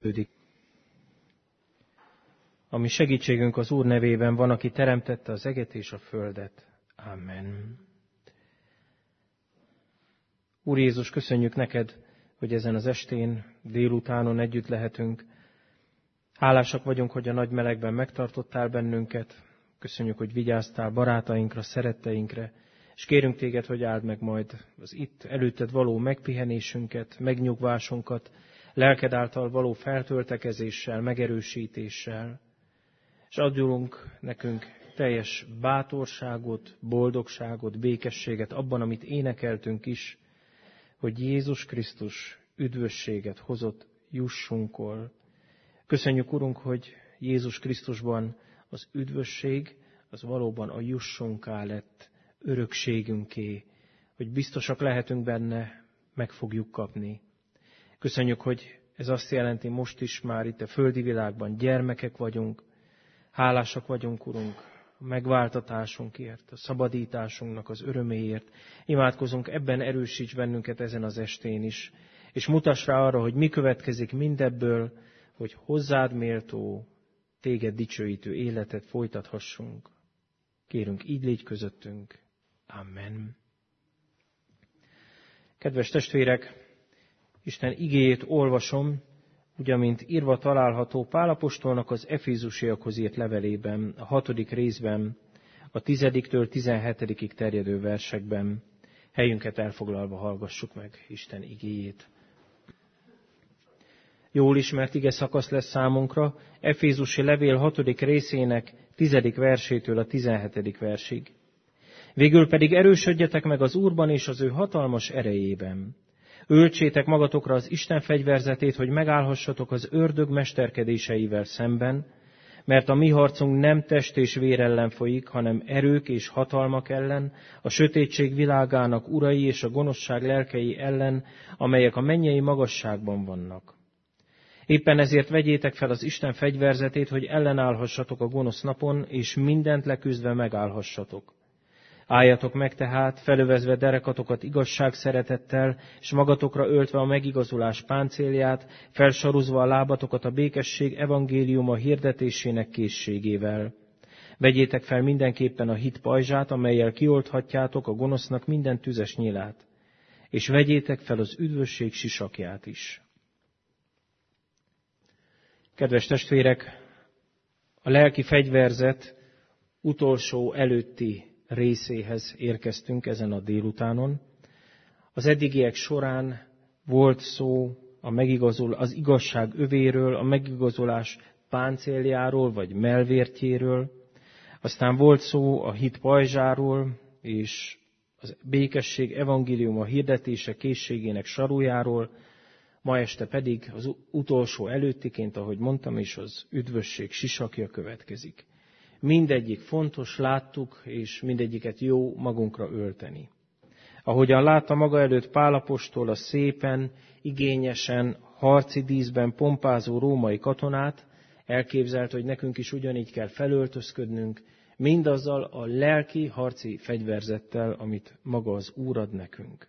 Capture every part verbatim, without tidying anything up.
Ami segítségünk az Úr nevében van, aki teremtette az eget és a földet. Amen. Úr Jézus, köszönjük neked, hogy ezen az estén, délutánon együtt lehetünk. Hálásak vagyunk, hogy a nagy melegben megtartottál bennünket. Köszönjük, hogy vigyáztál barátainkra, szeretteinkre, és kérünk téged, hogy áld meg majd az itt előtted való megpihenésünket, megnyugvásunkat, lelked által való feltöltekezéssel, megerősítéssel, és adjunk nekünk teljes bátorságot, boldogságot, békességet abban, amit énekeltünk is, hogy Jézus Krisztus üdvösséget hozott jussunkkor. Köszönjük, Urunk, hogy Jézus Krisztusban az üdvösség, az valóban a jussunká lett, örökségünké, hogy biztosak lehetünk benne, meg fogjuk kapni. Köszönjük, hogy ez azt jelenti, most is már itt a földi világban gyermekek vagyunk, hálásak vagyunk, Urunk, a megváltatásunkért, a szabadításunknak az öröméért. Imádkozunk, ebben erősíts bennünket ezen az estén is, és mutass rá arra, hogy mi következik mindebből, hogy hozzád méltó, téged dicsőítő életet folytathassunk. Kérünk, így légy közöttünk. Amen. Kedves testvérek, Isten igéjét olvasom, ugyamint írva található Pál apostolnak az Efézusiakhoz írt levelében, a hatodik részben, a tizediktől tizenhetedikig terjedő versekben. Helyünket elfoglalva hallgassuk meg Isten igéjét. Jól ismert ige szakasz lesz számunkra, Efézusi levél hatodik részének tizedik versétől a tizenhetedik versig. Végül pedig erősödjetek meg az Úrban és az ő hatalmas erejében. Öltsétek magatokra az Isten fegyverzetét, hogy megállhassatok az ördög mesterkedéseivel szemben, mert a mi harcunk nem test és vér ellen folyik, hanem erők és hatalmak ellen, a sötétség világának urai és a gonoszság lelkei ellen, amelyek a mennyei magasságban vannak. Éppen ezért vegyétek fel az Isten fegyverzetét, hogy ellenállhassatok a gonosz napon, és mindent leküzdve megállhassatok. Álljatok meg tehát, felövezve derekatokat igazság szeretettel, és magatokra öltve a megigazulás páncélját, felsaruzva a lábatokat a békesség evangéliuma hirdetésének készségével. Vegyétek fel mindenképpen a hit pajzsát, amellyel kiolthatjátok a gonosznak minden tüzes nyilát, és vegyétek fel az üdvösség sisakját is. Kedves testvérek, a lelki fegyverzet utolsó előtti részéhez érkeztünk ezen a délutánon. Az eddigiek során volt szó a megigazul, az igazság övéről, a megigazulás páncéljáról vagy mellvértjéről, aztán volt szó a hit pajzsáról és az békesség evangéliuma hirdetése készségének sarujáról, ma este pedig az utolsó előttiként, ahogy mondtam is, az üdvösség sisakja következik. Mindegyik fontos, láttuk, és mindegyiket jó magunkra ölteni. Ahogyan látta maga előtt Pál apostol a szépen, igényesen, harci díszben pompázó római katonát, elképzelt, hogy nekünk is ugyanígy kell felöltözködnünk, mindazzal a lelki harci fegyverzettel, amit maga az Úr ad nekünk.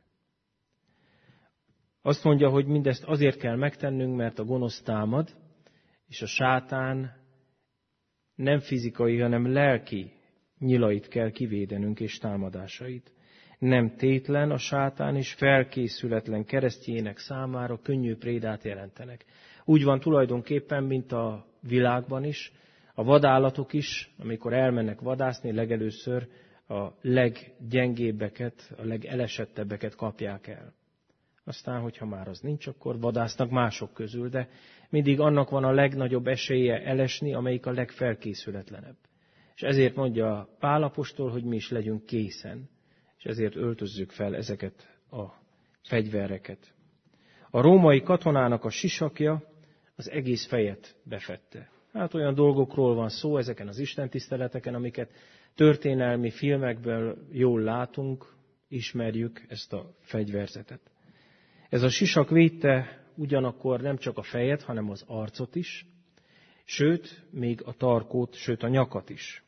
Azt mondja, hogy mindezt azért kell megtennünk, mert a gonosz támad, és a sátán nem fizikai, hanem lelki nyilait kell kivédenünk és támadásait. Nem tétlen a sátán és felkészületlen keresztjének számára könnyű prédát jelentenek. Úgy van tulajdonképpen, mint a világban is, a vadállatok is, amikor elmennek vadászni, legelőször a leggyengébbeket, a legelesettebbeket kapják el. Aztán, hogyha már az nincs, akkor vadásznak mások közül, de mindig annak van a legnagyobb esélye elesni, amelyik a legfelkészületlenebb. És ezért mondja Pál apostol, hogy mi is legyünk készen, és ezért öltözzük fel ezeket a fegyvereket. A római katonának a sisakja az egész fejet befette. Hát olyan dolgokról van szó ezeken az istentiszteleteken, amiket történelmi filmekből jól látunk, ismerjük ezt a fegyverzetet. Ez a sisak védte ugyanakkor nem csak a fejet, hanem az arcot is, sőt, még a tarkót, sőt a nyakat is.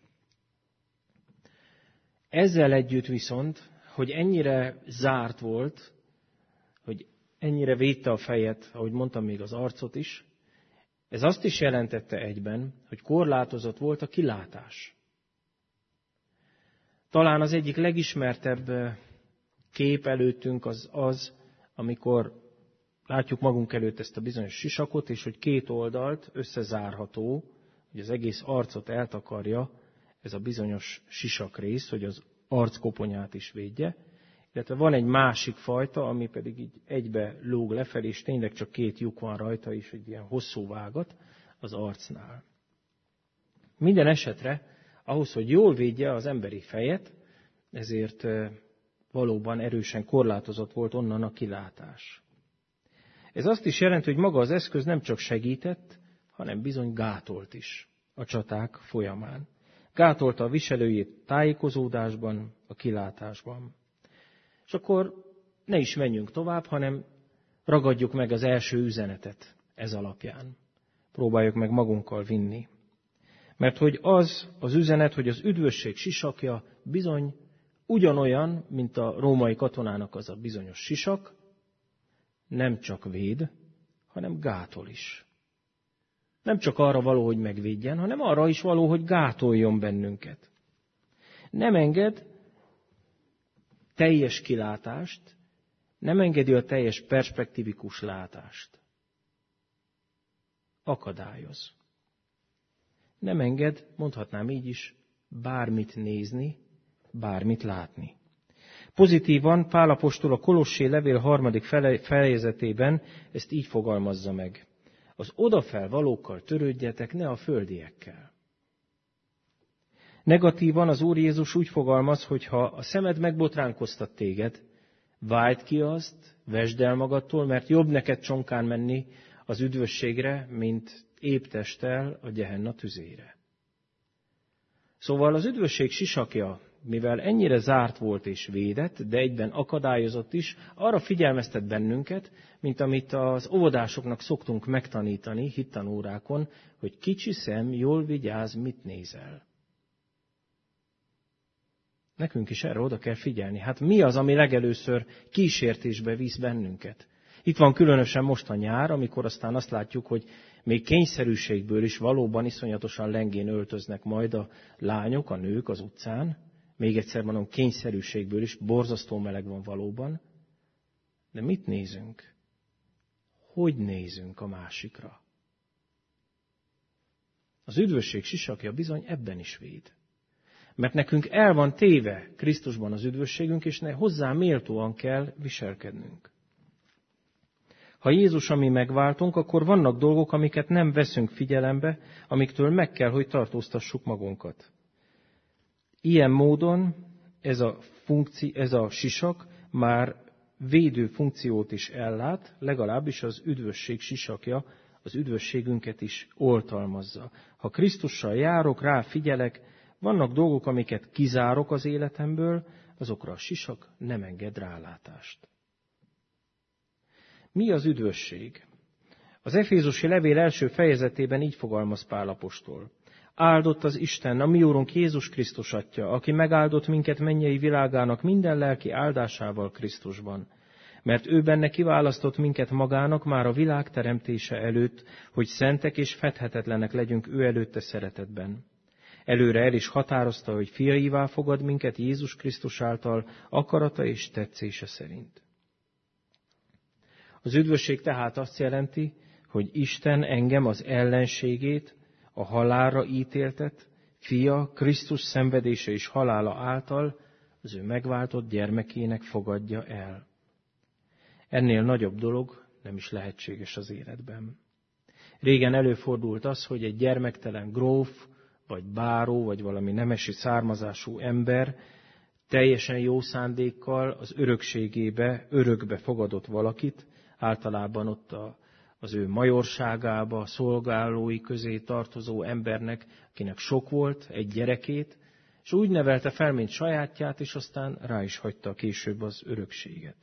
Ezzel együtt viszont, hogy ennyire zárt volt, hogy ennyire védte a fejet, ahogy mondtam, még az arcot is, Ez azt is jelentette egyben, hogy korlátozott volt a kilátás. Talán az egyik legismertebb kép előttünk az az, amikor látjuk magunk előtt ezt a bizonyos sisakot, és hogy két oldalt összezárható, hogy az egész arcot eltakarja ez a bizonyos sisakrész, hogy az arckoponyát is védje, illetve van egy másik fajta, ami pedig így egybe lóg lefelé, és tényleg csak két lyuk van rajta, és egy ilyen hosszú vágat az arcnál. Minden esetre, ahhoz, hogy jól védje az emberi fejet, ezért valóban erősen korlátozott volt onnan a kilátás. Ez azt is jelenti, hogy maga az eszköz nem csak segített, hanem bizony gátolt is a csaták folyamán. Gátolta a viselőjét tájékozódásban, a kilátásban. És akkor ne is menjünk tovább, hanem ragadjuk meg az első üzenetet ez alapján. Próbáljuk meg magunkkal vinni. Mert hogy az az üzenet, hogy az üdvösség sisakja bizony ugyanolyan, mint a római katonának az a bizonyos sisak, nem csak véd, hanem gátol is. Nem csak arra való, hogy megvédjen, hanem arra is való, hogy gátoljon bennünket. Nem enged teljes kilátást, nem engedi a teljes perspektívikus látást. Akadályoz. Nem enged, mondhatnám így is, bármit nézni, bármit látni. Pozitívan Pál apostol a Kolossé levél harmadik fejezetében ezt így fogalmazza meg. Az odafelé valókkal törődjetek, ne a földiekkel. Negatívan az Úr Jézus úgy fogalmaz, hogy ha a szemed megbotránkoztat téged, vágd ki azt, vesd el magadtól, mert jobb neked csonkán menni az üdvösségre, mint épp testtel a Gehenna tüzére. Szóval az üdvösség sisakja, mivel ennyire zárt volt és védett, de egyben akadályozott is, arra figyelmeztet bennünket, mint amit az óvodásoknak szoktunk megtanítani hittanórákon, hogy kicsi szem, jól vigyázz, mit nézel. Nekünk is erre oda kell figyelni. Hát mi az, ami legelőször kísértésbe visz bennünket? Itt van különösen most a nyár, amikor aztán azt látjuk, hogy még kényszerűségből is valóban iszonyatosan lengén öltöznek majd a lányok, a nők az utcán. Még egyszer mondom, kényszerűségből is, borzasztó meleg van valóban. De mit nézünk? Hogy nézünk a másikra? Az üdvösség sisakja bizony ebben is véd. Mert nekünk el van téve Krisztusban az üdvösségünk, és ne hozzá méltóan kell viselkednünk. Ha Jézus a mi megváltunk, akkor vannak dolgok, amiket nem veszünk figyelembe, amiktől meg kell, hogy tartóztassuk magunkat. Ilyen módon ez a, funkci, ez a sisak már védő funkciót is ellát, legalábbis az üdvösség sisakja az üdvösségünket is oltalmazza. Ha Krisztussal járok, rá figyelek, vannak dolgok, amiket kizárok az életemből, azokra a sisak nem enged rálátást. Mi az üdvösség? Az Efézusi levél első fejezetében így fogalmaz Pál apostol. Áldott az Isten, a mi Úrunk Jézus Krisztus Atya, aki megáldott minket mennyei világának minden lelki áldásával Krisztusban. Mert ő benne kiválasztott minket magának már a világ teremtése előtt, hogy szentek és fedhetetlenek legyünk ő előtte szeretetben. Előre el is határozta, hogy fiaivá fogad minket Jézus Krisztus által akarata és tetszése szerint. Az üdvösség tehát azt jelenti, hogy Isten engem az ellenségét, a halálra ítéltet, fia Krisztus szenvedése és halála által az ő megváltott gyermekének fogadja el. Ennél nagyobb dolog nem is lehetséges az életben. Régen előfordult az, hogy egy gyermektelen gróf, vagy báró, vagy valami nemesi származású ember teljesen jó szándékkal az örökségébe, örökbe fogadott valakit, általában ott a, az ő majorságába, szolgálói közé tartozó embernek, akinek sok volt, egy gyerekét, és úgy nevelte fel, mint sajátját, és aztán rá is hagyta később az örökséget.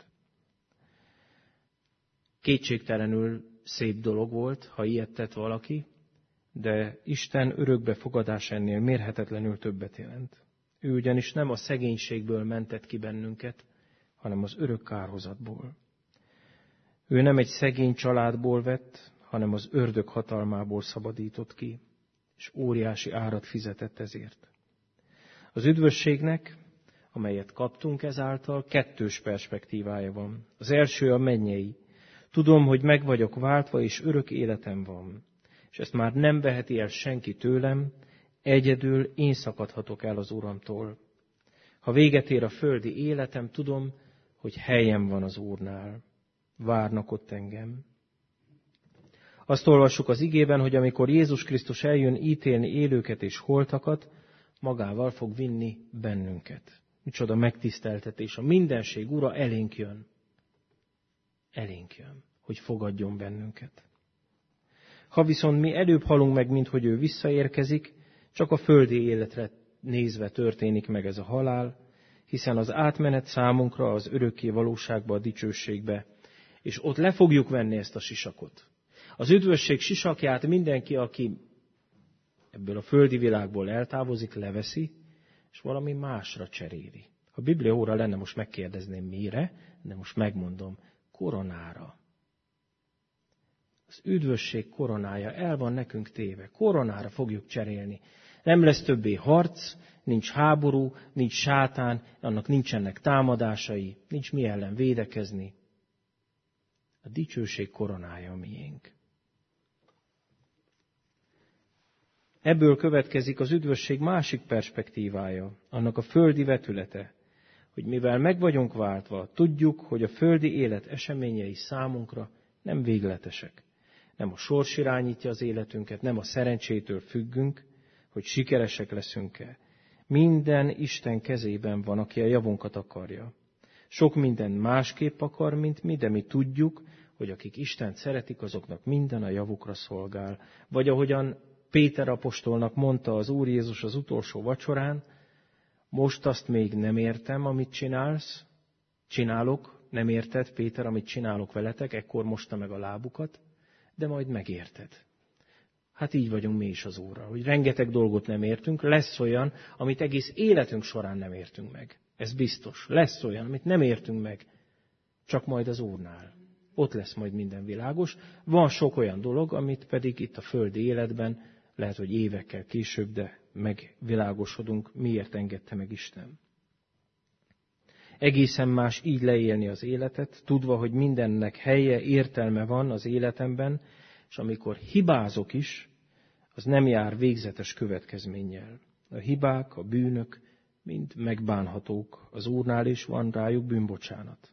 Kétségtelenül szép dolog volt, ha ilyet tett valaki, de Isten örökbefogadás ennél mérhetetlenül többet jelent. Ő ugyanis nem a szegénységből mentett ki bennünket, hanem az örök kárhozatból. Ő nem egy szegény családból vett, hanem az ördög hatalmából szabadított ki, és óriási árat fizetett ezért. Az üdvösségnek, amelyet kaptunk ezáltal, kettős perspektívája van. Az első a mennyei. Tudom, hogy meg vagyok váltva, és örök életem van. És ezt már nem veheti el senki tőlem, egyedül én szakadhatok el az Uramtól. Ha véget ér a földi életem, tudom, hogy helyem van az Úrnál. Várnak ott engem. Azt olvassuk az igében, hogy amikor Jézus Krisztus eljön ítélni élőket és holtakat, magával fog vinni bennünket. Micsoda megtiszteltetés. A mindenség Ura elénk jön. Elénk jön, hogy fogadjon bennünket. Ha viszont mi előbb halunk meg, mint hogy ő visszaérkezik, csak a földi életre nézve történik meg ez a halál, hiszen az átmenet számunkra az örökké valóságba, a dicsőségbe, és ott le fogjuk venni ezt a sisakot. Az üdvösség sisakját mindenki, aki ebből a földi világból eltávozik, leveszi, és valami másra cseréli. Ha Biblia óra lenne, most megkérdezném mire, de most megmondom, koronára. Az üdvösség koronája el van nekünk téve. Koronára fogjuk cserélni. Nem lesz többé harc, nincs háború, nincs sátán, annak nincsenek támadásai, nincs mi ellen védekezni. A dicsőség koronája a miénk. Ebből következik az üdvösség másik perspektívája, annak a földi vetülete, hogy mivel meg vagyunk váltva, tudjuk, hogy a földi élet eseményei számunkra nem végletesek. Nem a sors irányítja az életünket, nem a szerencsétől függünk, hogy sikeresek leszünk-e. Minden Isten kezében van, aki a javunkat akarja. Sok minden másképp akar, mint mi, de mi tudjuk, hogy akik Istent szeretik, azoknak minden a javukra szolgál. Vagy ahogyan Péter apostolnak mondta az Úr Jézus az utolsó vacsorán, most azt még nem értem, amit csinálsz, csinálok, nem érted, Péter, amit csinálok veletek, ekkor mosta meg a lábukat, de majd megérted. Hát így vagyunk mi is az Úrral, hogy rengeteg dolgot nem értünk, lesz olyan, amit egész életünk során nem értünk meg. Ez biztos. Lesz olyan, amit nem értünk meg, csak majd az Úrnál. Ott lesz majd minden világos. Van sok olyan dolog, amit pedig itt a földi életben, lehet, hogy évekkel később, de megvilágosodunk, miért engedte meg Isten. Egészen más így leélni az életet, tudva, hogy mindennek helye, értelme van az életemben, és amikor hibázok is, az nem jár végzetes következménnyel. A hibák, a bűnök mind megbánhatók, az Úrnál is van rájuk bűnbocsánat.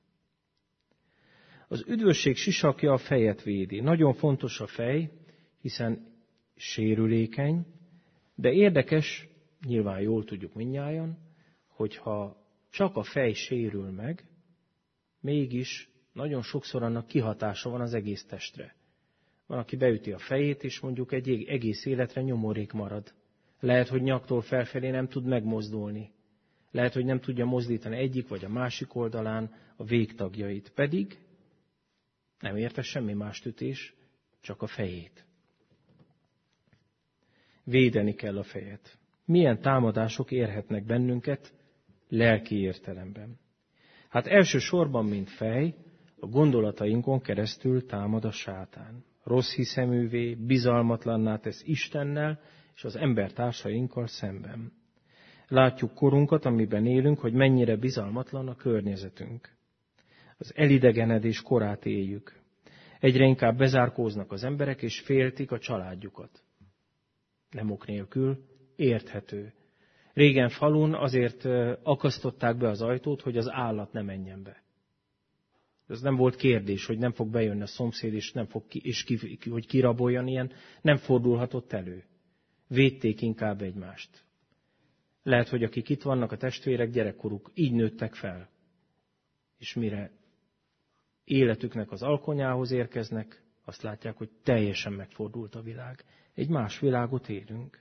Az üdvösség sisakja a fejet védi. Nagyon fontos a fej, hiszen sérülékeny, de érdekes, nyilván jól tudjuk mindnyájan, hogyha csak a fej sérül meg, mégis nagyon sokszor annak kihatása van az egész testre. Van, aki beüti a fejét, és mondjuk egy egész életre nyomorék marad. Lehet, hogy nyaktól felfelé nem tud megmozdulni. Lehet, hogy nem tudja mozdítani egyik vagy a másik oldalán a végtagjait. Pedig nem érte semmi más ütés, csak a fejét. Védeni kell a fejet. Milyen támadások érhetnek bennünket lelki értelemben? Hát elsősorban, mint fej, a gondolatainkon keresztül támad a sátán. Rossz hiszeművé, bizalmatlanná tesz Istennel és az embertársainkkal szemben. Látjuk korunkat, amiben élünk, hogy mennyire bizalmatlan a környezetünk. Az elidegenedés korát éljük. Egyre inkább bezárkóznak az emberek, és féltik a családjukat. Nem ok nélkül, érthető. Régen falun azért akasztották be az ajtót, hogy az állat ne menjen be. Ez nem volt kérdés, hogy nem fog bejönni a szomszéd, és, nem fog ki, és ki, hogy kiraboljon ilyen. Nem fordulhatott elő. Védték inkább egymást. Lehet, hogy akik itt vannak, a testvérek, gyerekkoruk, így nőttek fel. És mire életüknek az alkonyához érkeznek, azt látják, hogy teljesen megfordult a világ. Egy más világot élünk.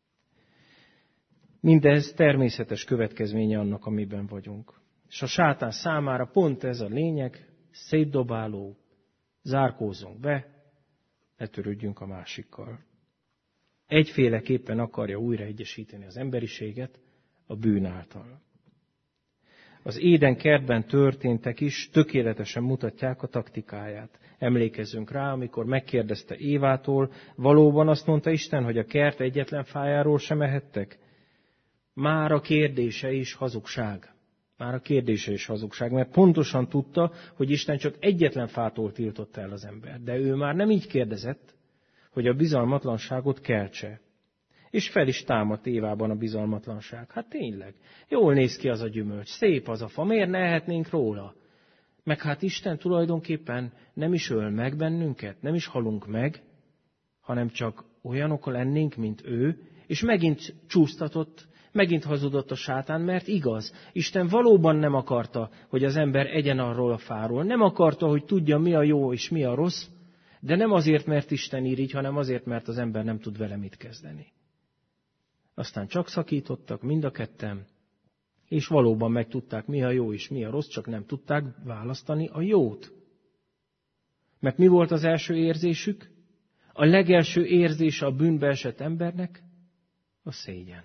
Mindez természetes következménye annak, amiben vagyunk. És a sátán számára pont ez a lényeg, szétdobáló, zárkózzunk be, ne törődjünk a másikkal. Egyféleképpen akarja újraegyesíteni az emberiséget a bűn által. Az Éden kertben történtek is tökéletesen mutatják a taktikáját. Emlékezzünk rá, amikor megkérdezte Évától, valóban azt mondta Isten, hogy a kert egyetlen fájáról sem ehettek? Már a kérdése is hazugság. Már a kérdése is hazugság, mert pontosan tudta, hogy Isten csak egyetlen fától tiltotta el az ember. De ő már nem így kérdezett, hogy a bizalmatlanságot keltse. És fel is támadt Évában a bizalmatlanság. Hát tényleg, jól néz ki az a gyümölcs, szép az a fa, miért ne ehetnénk róla? Meg hát Isten tulajdonképpen nem is öl meg bennünket, nem is halunk meg, hanem csak olyanok lennénk, mint ő, és megint csúsztatott, megint hazudott a sátán, mert igaz, Isten valóban nem akarta, hogy az ember egyen arról a fáról, nem akarta, hogy tudja, mi a jó és mi a rossz, de nem azért, mert Isten ír így, hanem azért, mert az ember nem tud vele mit kezdeni. Aztán csak szakítottak mind a ketten, és valóban megtudták, mi a jó és mi a rossz, csak nem tudták választani a jót. Mert mi volt az első érzésük? A legelső érzése a bűnbe esett embernek? A szégyen.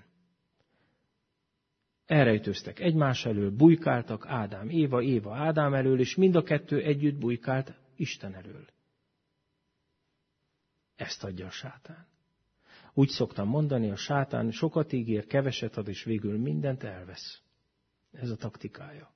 Elrejtőztek egymás elől, bujkáltak Ádám, Éva, Éva, Ádám elől, és mind a kettő együtt bujkált Isten elől. Ezt adja a sátán. Úgy szoktam mondani, a sátán sokat ígér, keveset ad, és végül mindent elvesz. Ez a taktikája.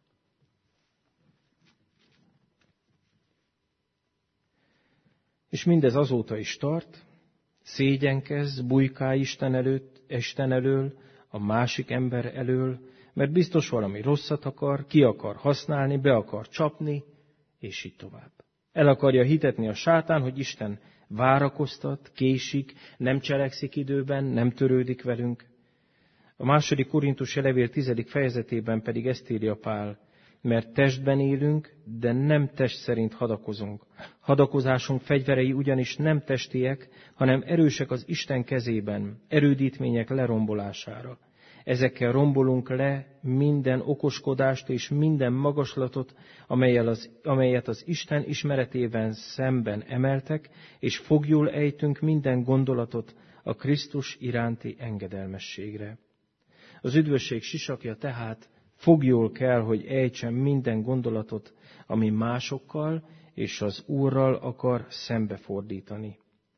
És mindez azóta is tart, szégyenkezz, bujkálj Isten előtt, Isten elől, a másik ember elől, mert biztos valami rosszat akar, ki akar használni, be akar csapni, és így tovább. El akarja hitetni a sátán, hogy Isten várakoztat, késik, nem cselekszik időben, nem törődik velünk. A második Korintusi levél tizedik fejezetében pedig ezt írja Pál, mert testben élünk, de nem test szerint hadakozunk. Hadakozásunk fegyverei ugyanis nem testiek, hanem erősek az Isten kezében, erődítmények lerombolására. Ezekkel rombolunk le minden okoskodást és minden magaslatot, az, amelyet az Isten ismeretében szemben emeltek, és foglyul ejtünk minden gondolatot a Krisztus iránti engedelmességre. Az üdvösség sisakja tehát foglyul kell, hogy ejtsen minden gondolatot, ami másokkal és az Úrral akar szembefordítani.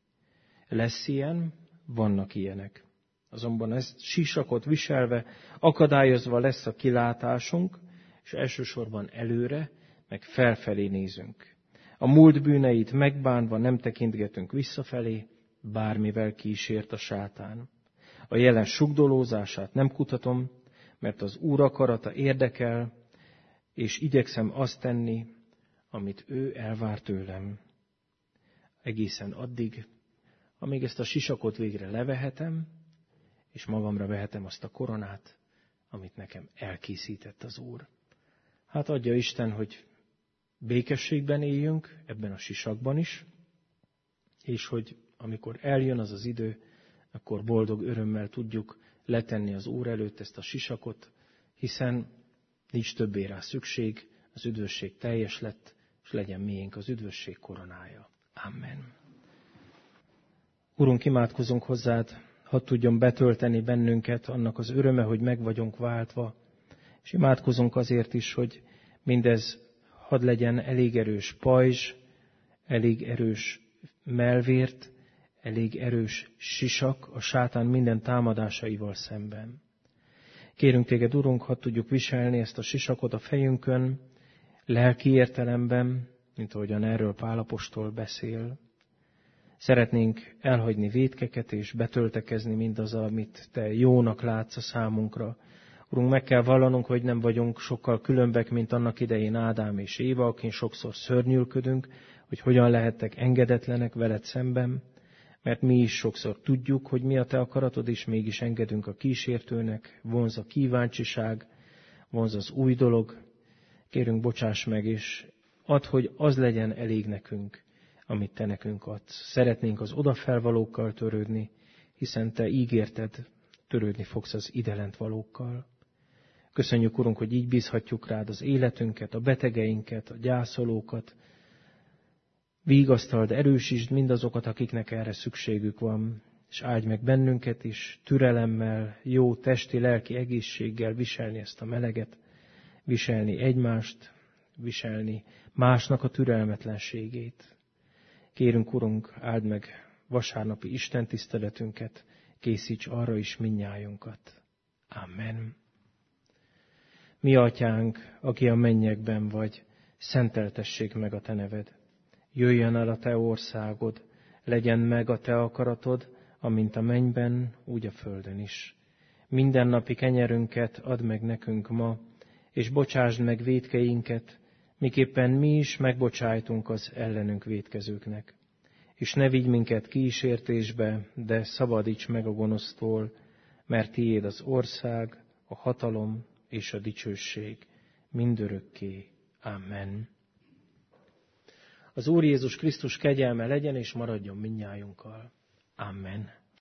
Lesz ilyen, vannak ilyenek. Azonban ezt sisakot viselve, akadályozva lesz a kilátásunk, és elsősorban előre, meg felfelé nézünk. A múlt bűneit megbánva nem tekintgetünk visszafelé, bármivel kísért a sátán. A jelen sugdolózását nem kutatom, mert az Úr akarata érdekel, és igyekszem azt tenni, amit ő elvár tőlem. Egészen addig, amíg ezt a sisakot végre levehetem, és magamra vehetem azt a koronát, amit nekem elkészített az Úr. Hát adja Isten, hogy békességben éljünk, ebben a sisakban is, és hogy amikor eljön az az idő, akkor boldog örömmel tudjuk letenni az Úr előtt ezt a sisakot, hiszen nincs többé rá szükség, az üdvösség teljes lett, és legyen miénk az üdvösség koronája. Amen. Urunk, imádkozunk hozzád, hadd tudjon betölteni bennünket annak az öröme, hogy meg vagyunk váltva, és imádkozunk azért is, hogy mindez hadd legyen elég erős pajzs, elég erős mellvért, elég erős sisak a sátán minden támadásaival szemben. Kérünk téged, Urunk, hadd tudjuk viselni ezt a sisakot a fejünkön, lelki értelemben, mint ahogyan erről Pál apostol beszél. Szeretnénk elhagyni vétkeket és betöltekezni mindazzal, amit te jónak látsz a számunkra. Urunk, meg kell vallanunk, hogy nem vagyunk sokkal különbek, mint annak idején Ádám és Éva, akin sokszor szörnyűlködünk, hogy hogyan lehettek engedetlenek veled szemben, mert mi is sokszor tudjuk, hogy mi a te akaratod, és mégis engedünk a kísértőnek, vonz a kíváncsiság, vonz az új dolog. Kérünk, bocsáss meg, és add, hogy az legyen elég nekünk, amit te nekünk adsz. Szeretnénk az odafelvalókkal törődni, hiszen te ígérted, törődni fogsz az idelent valókkal. Köszönjük, Urunk, hogy így bízhatjuk rád az életünket, a betegeinket, a gyászolókat. Vigasztald, erősítsd mindazokat, akiknek erre szükségük van, és áldj meg bennünket is türelemmel, jó testi, lelki egészséggel viselni ezt a meleget, viselni egymást, viselni másnak a türelmetlenségét. Kérünk, Urunk, áld meg vasárnapi istentiszteletünket, készíts arra is mindnyájunkat. Amen. Mi atyánk, aki a mennyekben vagy, szenteltessék meg a te neved. Jöjjön el a te országod, legyen meg a te akaratod, amint a mennyben, úgy a földön is. Mindennapi kenyerünket add meg nekünk ma, és bocsásd meg vétkeinket, miképpen mi is megbocsájtunk az ellenünk vétkezőknek. És ne vigy minket kísértésbe, de szabadíts meg a gonosztól, mert tiéd az ország, a hatalom és a dicsőség mindörökké. Amen. Az Úr Jézus Krisztus kegyelme legyen és maradjon mindnyájunkkal. Amen.